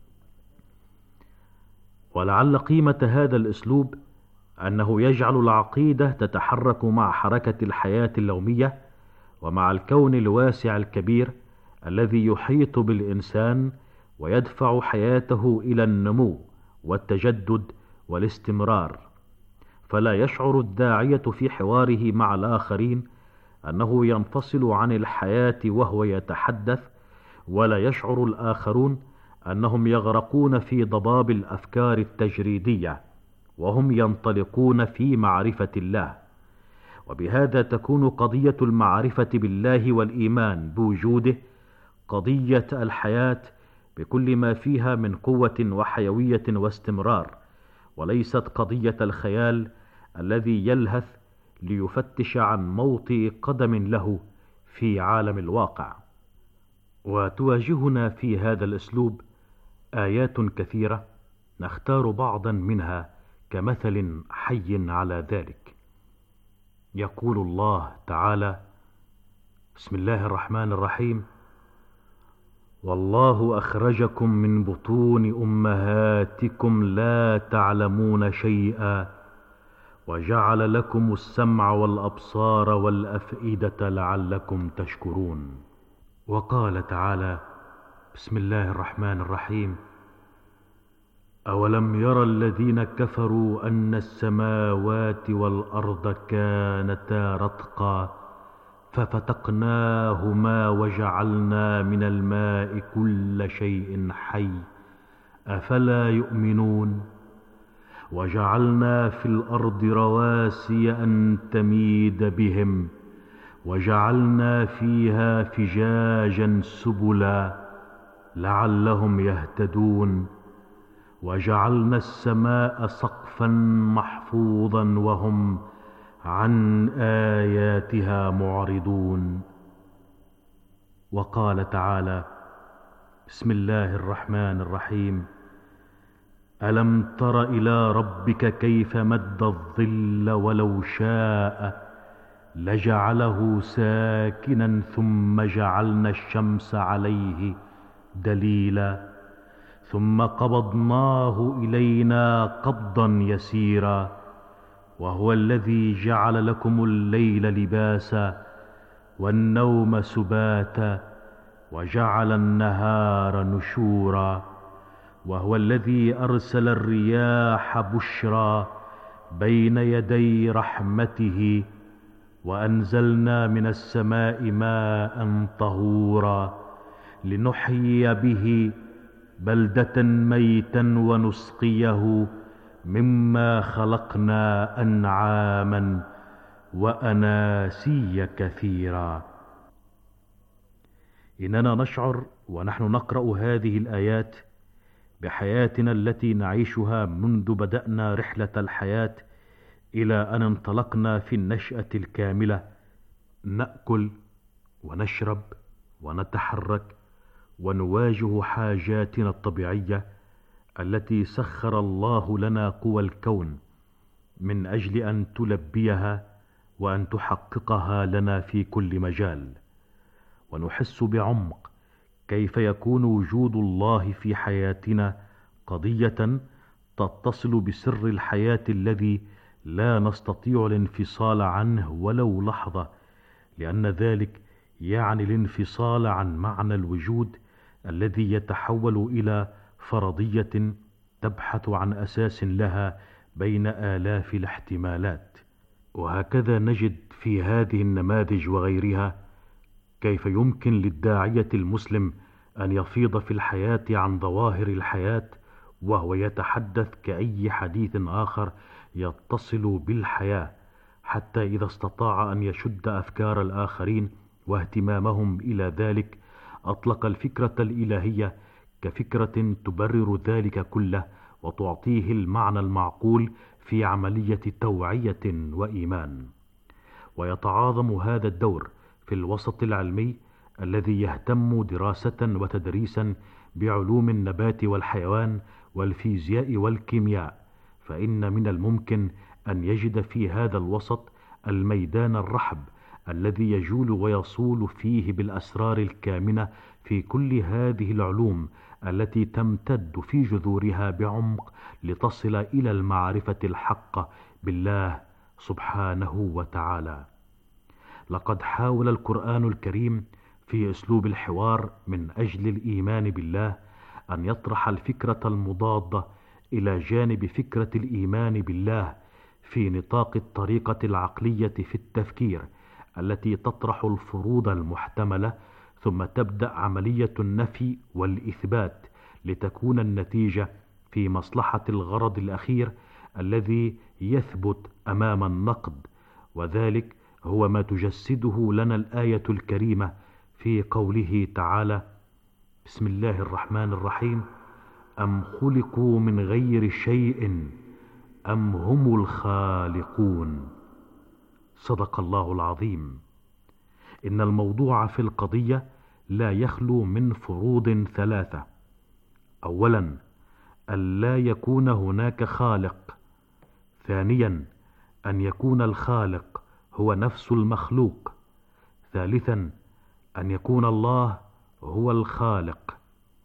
Speaker 10: ولعل قيمة هذا الأسلوب أنه يجعل العقيدة تتحرك مع حركة الحياة اليومية ومع الكون الواسع الكبير الذي يحيط بالإنسان ويدفع حياته إلى النمو والتجدد والاستمرار، فلا يشعر الداعية في حواره مع الآخرين أنه ينفصل عن الحياة وهو يتحدث، ولا يشعر الآخرون أنهم يغرقون في ضباب الأفكار التجريدية وهم ينطلقون في معرفة الله. وبهذا تكون قضية المعرفة بالله والإيمان بوجوده قضية الحياة بكل ما فيها من قوة وحيوية واستمرار، وليست قضية الخيال الذي يلهث ليفتش عن موطئ قدم له في عالم الواقع. وتواجهنا في هذا الأسلوب آيات كثيرة نختار بعضا منها كمثل حي على ذلك. يقول الله تعالى: بسم الله الرحمن الرحيم: والله أخرجكم من بطون أمهاتكم لا تعلمون شيئا وجعل لكم السمع والأبصار والأفئدة لعلكم تشكرون. وقال تعالى: بسم الله الرحمن الرحيم: أولم يرى الذين كفروا أن السماوات والأرض كانتا رتقا ففتقناهما وجعلنا من الماء كل شيء حي أفلا يؤمنون وجعلنا في الأرض رواسي أن تميد بهم وجعلنا فيها فجاجا سبلا لعلهم يهتدون وجعلنا السماء سقفا محفوظا وهم عن آياتها معرضون. وقال تعالى: بسم الله الرحمن الرحيم: ألم تر إلى ربك كيف مد الظل ولو شاء لجعله ساكنا ثم جعلنا الشمس عليه دليلا ثم قبضناه إلينا قبضا يسيرا وهو الذي جعل لكم الليل لباسا والنوم سباتا وجعل النهار نشورا وهو الذي أرسل الرياح بشرا بين يدي رحمته وأنزلنا من السماء ماء طهورا لنحيي به بلدة ميتا ونسقيه مما خلقنا أنعاما وأناسيا كثيرا. إننا نشعر ونحن نقرأ هذه الآيات بحياتنا التي نعيشها منذ بدأنا رحلة الحياة إلى أن انطلقنا في النشأة الكاملة، نأكل ونشرب ونتحرك ونواجه حاجاتنا الطبيعية التي سخر الله لنا قوى الكون من أجل أن تلبيها وأن تحققها لنا في كل مجال، ونحس بعمق كيف يكون وجود الله في حياتنا قضية تتصل بسر الحياة الذي لا نستطيع الانفصال عنه ولو لحظة، لأن ذلك يعني الانفصال عن معنى الوجود الذي يتحول إلى فرضية تبحث عن أساس لها بين آلاف الاحتمالات. وهكذا نجد في هذه النماذج وغيرها كيف يمكن للداعية المسلم أن يفيض في الحياة عن ظواهر الحياة وهو يتحدث كأي حديث آخر يتصل بالحياة، حتى إذا استطاع أن يشد أفكار الآخرين واهتمامهم إلى ذلك أطلق الفكرة الإلهية كفكرة تبرر ذلك كله وتعطيه المعنى المعقول في عملية توعية وإيمان. ويتعاظم هذا الدور في الوسط العلمي الذي يهتم دراسة وتدريسا بعلوم النبات والحيوان والفيزياء والكيمياء، فإن من الممكن أن يجد في هذا الوسط الميدان الرحب الذي يجول ويصول فيه بالأسرار الكامنة في كل هذه العلوم التي تمتد في جذورها بعمق لتصل إلى المعرفة الحقة بالله سبحانه وتعالى. لقد حاول القرآن الكريم في أسلوب الحوار من أجل الإيمان بالله أن يطرح الفكرة المضادة إلى جانب فكرة الإيمان بالله في نطاق الطريقة العقلية في التفكير التي تطرح الفروض المحتملة، ثم تبدأ عملية النفي والإثبات لتكون النتيجة في مصلحة الغرض الأخير الذي يثبت أمام النقد. وذلك هو ما تجسده لنا الآية الكريمة في قوله تعالى: بسم الله الرحمن الرحيم: أم خلقوا من غير شيء أم هم الخالقون. صدق الله العظيم. إن الموضوع في القضية لا يخلو من فروض ثلاثة: أولا، ألا يكون هناك خالق. ثانيا، أن يكون الخالق هو نفس المخلوق. ثالثا، أن يكون الله هو الخالق.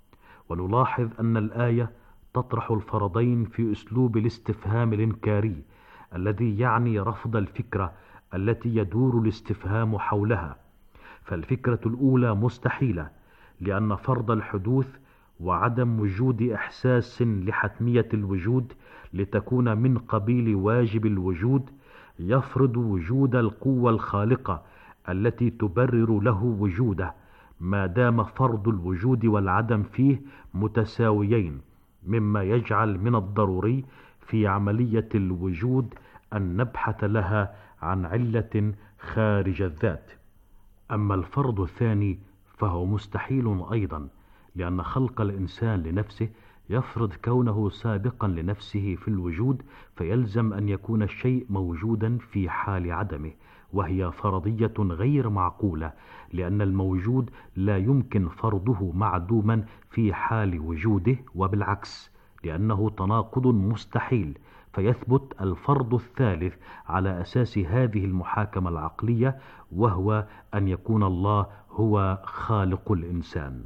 Speaker 10: ونلاحظ أن الآية تطرح الفرضين في أسلوب الاستفهام الإنكاري الذي يعني رفض الفكرة التي يدور الاستفهام حولها. فالفكرة الأولى مستحيلة، لأن فرض الحدوث وعدم وجود إحساس لحتمية الوجود لتكون من قبيل واجب الوجود يفرض وجود القوة الخالقة التي تبرر له وجوده، ما دام فرض الوجود والعدم فيه متساويين، مما يجعل من الضروري في عملية الوجود أن نبحث لها عن علة خارج الذات. أما الفرض الثاني فهو مستحيل أيضا، لأن خلق الإنسان لنفسه يفرض كونه سابقا لنفسه في الوجود، فيلزم أن يكون الشيء موجودا في حال عدمه، وهي فرضية غير معقولة، لأن الموجود لا يمكن فرضه معدوما في حال وجوده، وبالعكس لأنه تناقض مستحيل. فيثبت الفرض الثالث على أساس هذه المحاكمة العقلية، وهو أن يكون الله هو خالق الإنسان.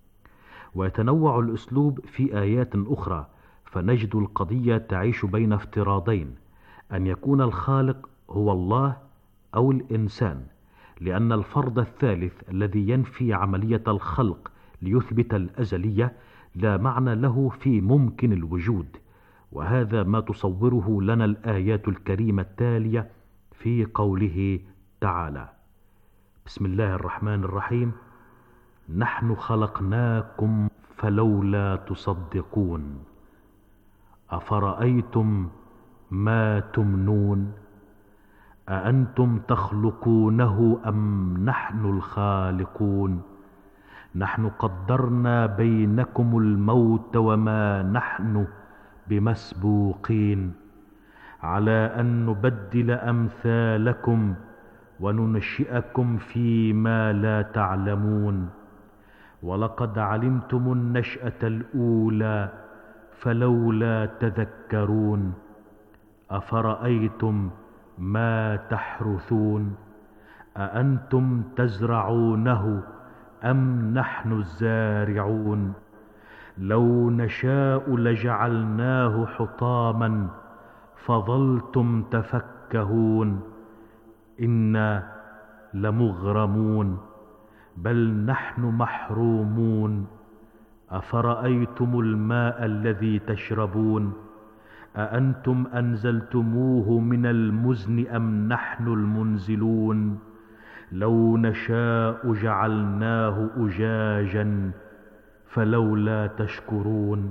Speaker 10: ويتنوع الأسلوب في آيات أخرى، فنجد القضية تعيش بين افتراضين: أن يكون الخالق هو الله أو الإنسان، لأن الفرض الثالث الذي ينفي عملية الخلق ليثبت الأزلية لا معنى له في ممكن الوجود. وهذا ما تصوره لنا الآيات الكريمة التالية في قوله تعالى: بسم الله الرحمن الرحيم: نحن خلقناكم فلولا تصدقون، أفرأيتم ما تمنون، أأنتم تخلقونه أم نحن الخالقون، نحن قدرنا بينكم الموت وما نحن بمسبوقين على أن نبدل أمثالكم وننشئكم فيما لا تعلمون، ولقد علمتم النشأة الأولى فلولا تذكرون، أفرأيتم ما تحرثون أأنتم تزرعونه أم نحن الزارعون لو نشاء لجعلناه حطاما فظلتم تفكهون إنا لمغرمون بل نحن محرومون أفرأيتم الماء الذي تشربون أأنتم أنزلتموه من المزن أم نحن المنزلون لو نشاء جعلناه أجاجا فلولا تشكرون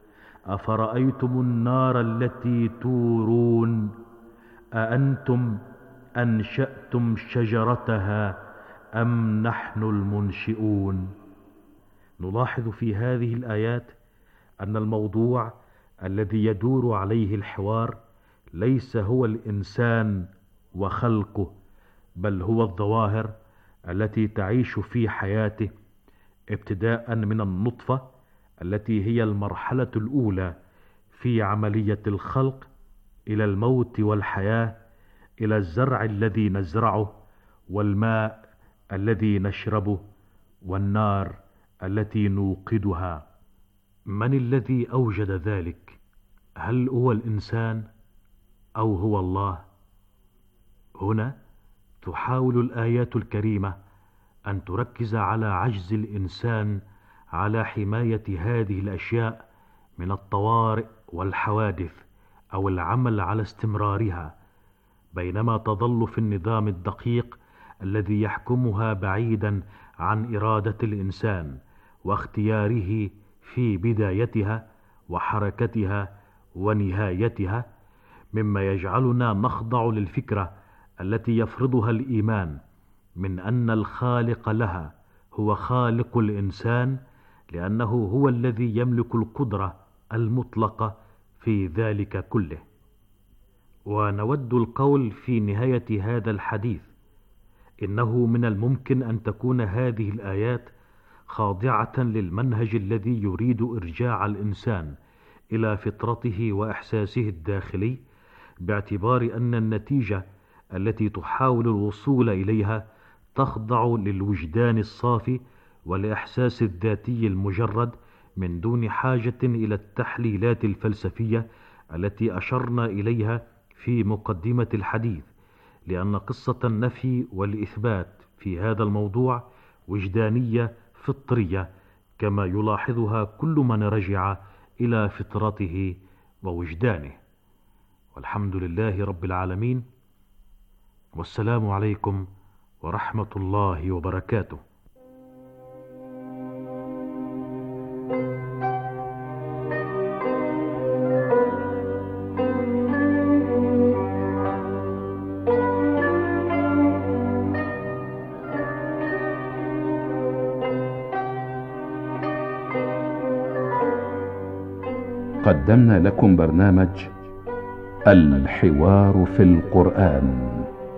Speaker 10: أفرأيتم النار التي تورون أأنتم أنشأتم شجرتها أم نحن المنشئون. نلاحظ في هذه الآيات أن الموضوع الذي يدور عليه الحوار ليس هو الإنسان وخلقه، بل هو الظواهر التي تعيش في حياته، ابتداء من النطفة التي هي المرحلة الأولى في عملية الخلق، إلى الموت والحياة، إلى الزرع الذي نزرعه، والماء الذي نشربه، والنار التي نوقدها. من الذي أوجد ذلك؟ هل هو الإنسان أو هو الله؟ هنا تحاول الآيات الكريمة أن تركز على عجز الإنسان على حماية هذه الأشياء من الطوارئ والحوادث أو العمل على استمرارها، بينما تظل في النظام الدقيق الذي يحكمها بعيدا عن إرادة الإنسان واختياره في بدايتها وحركتها ونهايتها، مما يجعلنا نخضع للفكرة التي يفرضها الإيمان من أن الخالق لها هو خالق الإنسان، لأنه هو الذي يملك القدرة المطلقة في ذلك كله. ونود القول في نهاية هذا الحديث إنه من الممكن أن تكون هذه الآيات خاضعة للمنهج الذي يريد إرجاع الإنسان إلى فطرته وإحساسه الداخلي، باعتبار أن النتيجة التي تحاول الوصول إليها تخضع للوجدان الصافي والإحساس الذاتي المجرد، من دون حاجة إلى التحليلات الفلسفية التي أشرنا إليها في مقدمة الحديث، لأن قصة النفي والإثبات في هذا الموضوع وجدانية فطرية، كما يلاحظها كل من رجع إلى فطرته ووجدانه. والحمد لله رب العالمين، والسلام عليكم ورحمة الله وبركاته.
Speaker 9: قدمنا لكم برنامج الحوار في القرآن.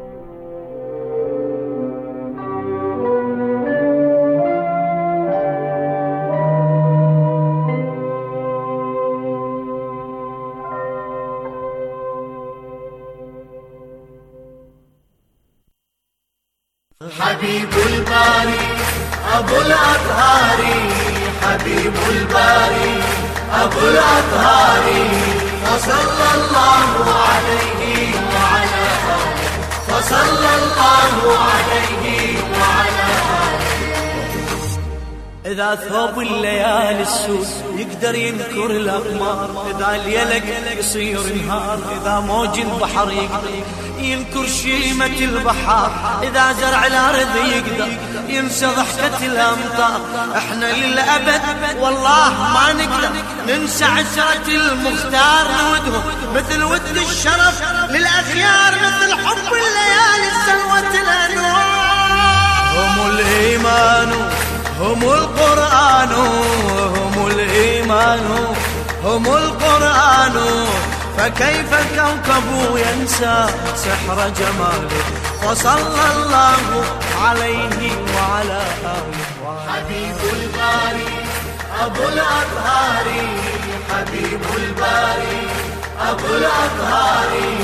Speaker 8: حبيب الباري أبو الأطهار، حبيب الباري أبو الأطهار، فصلى الله عليه وعلى آله، فصلى الله عليه وعلى آله. إذا ثوب الليالي السود يقدر ينكر الأقمار، إذا اليلق يصير نهار، إذا موج البحر يقدر ينكر شيمة البحار، إذا زرع الأرض يقدر ينسى ضحكة الأمطار. إحنا للأبد والله ما نقدر ننسى عشرة المختار، نودهم مثل ود الشرف للأخيار، مثل حب الليالي سلوة الأنوار. هم الإيمان هم القرآن، هم الإيمان هم القرآن، فكيف الكوكب ينسى سحر جماله، وصلى الله عليه وعلى آله. حبيب الباري أبو الأطهار، حبيب الباري أبو الأطهار،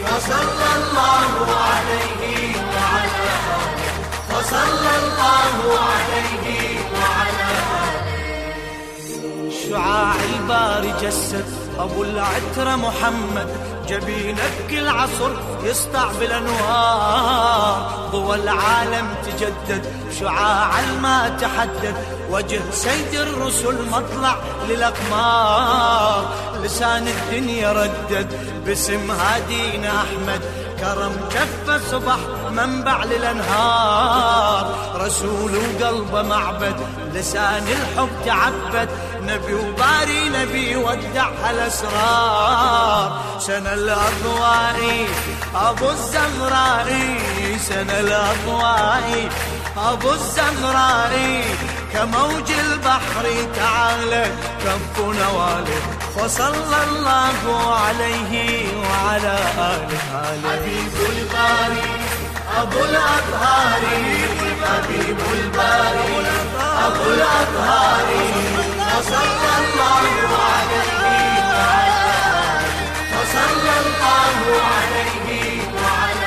Speaker 8: وصلى الله عليه وعلى آله وصلى الله عليه وعلى آله.
Speaker 7: شعاع الباري جسد أبو العترة محمد، جبين بكل عصر يسطع بالأنوار، ضوى العالم تجدد شعاع ما تحدد، وجه سيد الرسل مطلع للأقمار، لسان الدنيا ردد باسم هادينا أحمد، كرم كفه صبح منبع للأنهار، رسول وقلبه معبد لسان الحب تعبد، نبي وباري نبي ودع الأسرار، سنة الأضواء أبو الزهراء، سنة الأضواء أبو الزهراء، كموج البحر تعالى كف نواله، فصلى الله عليه وعلى آله.
Speaker 8: حبيب الباري أبو الأطهار، حبيب الباري أبو الأطهار، وصلى الله عليه وعلى آله وصلى الله عليه وعلى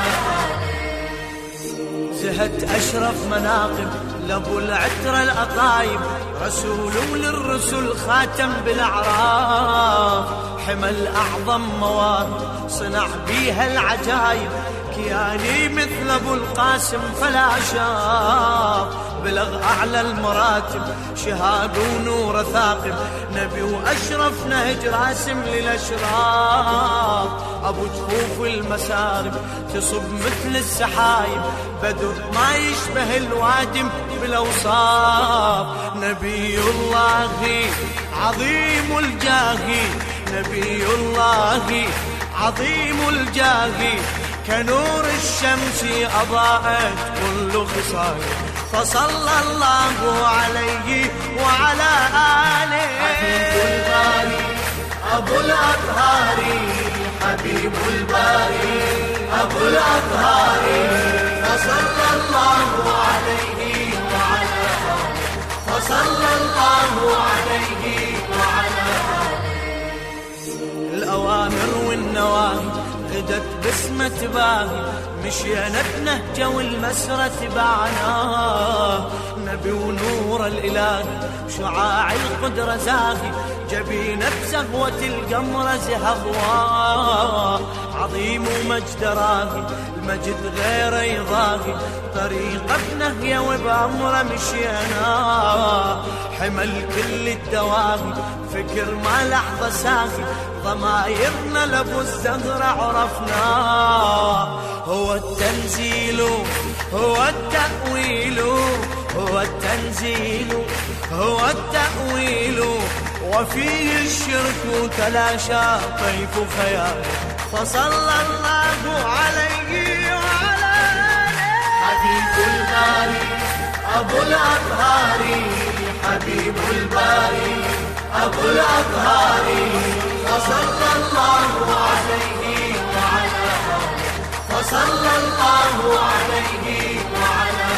Speaker 8: آله.
Speaker 7: زهت أشرف مناقب لأبو العترة الأطايب، رسول للرسل خاتم بالأعراف، حمل أعظم مواهب صنع بيها العجايب، كياني مثل أبو القاسم فلا شاف، بلغ أعلى المراتب شهاب ونور ثاقب، نبي وأشرف نهج راسم للأشراف، أبو جفوف المسارب تصب مثل السحايب، بدر ما يشبه الوادم بالأوصاف، نبي الله عظيم الجاه، نبي الله عظيم الجاه، كنور الشمس أضاءت كل خصاله، فصلى الله عليه وعلى آله.
Speaker 8: حبيب الباري أبو الأطهار، حبيب الباري أبو الأطهار، فصلى الله عليه وعلى آله فصلى الله عليه وعلى آله.
Speaker 7: الأوامر والنواهي غدت بسمة باهي، مشينا بنهجه والمسرة تبعناه، نبي ونور الإله شعاع القدرة زاهي، جبينا بزهوة القمر زهضواه، عظيم ومجد راهي المجد غير يضاهي، طريقه بنهيه وبأمره مشينا، حمل كل الدواهي فكر ما لحظة ساهي، ضمايرنا لابو الزهرة عرفناه، هو التنزيل هو التأويل، هو التنزيل هو التأويل، وفيه الشرك تلاشى طيف خياله، فصلى الله عليه وعلى آله.
Speaker 8: حبيب الباري أبو الأطهار، حبيب الباري أبو الأطهار، وصلى الله عليه وعلى آله وصلى الله عليه وعلى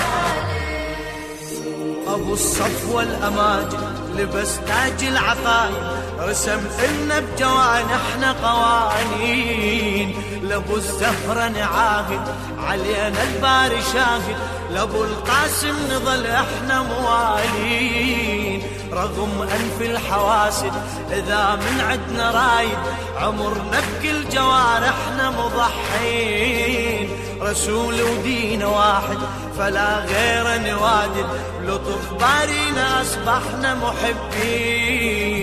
Speaker 8: آله.
Speaker 7: أبو الصفوة الأماجد لبس تاج العقايد، رسم لنا بجوانحنا قوانين، لابو الزهرة نعاهد علينا الباري شاهد، لابو القاسم نظل احنا موالين، رغم أنف الحواسد إذا من عدنا رايد، عمرنا بكل جوارحنا مضحين، رسول ودين واحد فلا غير نوادد، لطف بارينا أصبحنا محبين،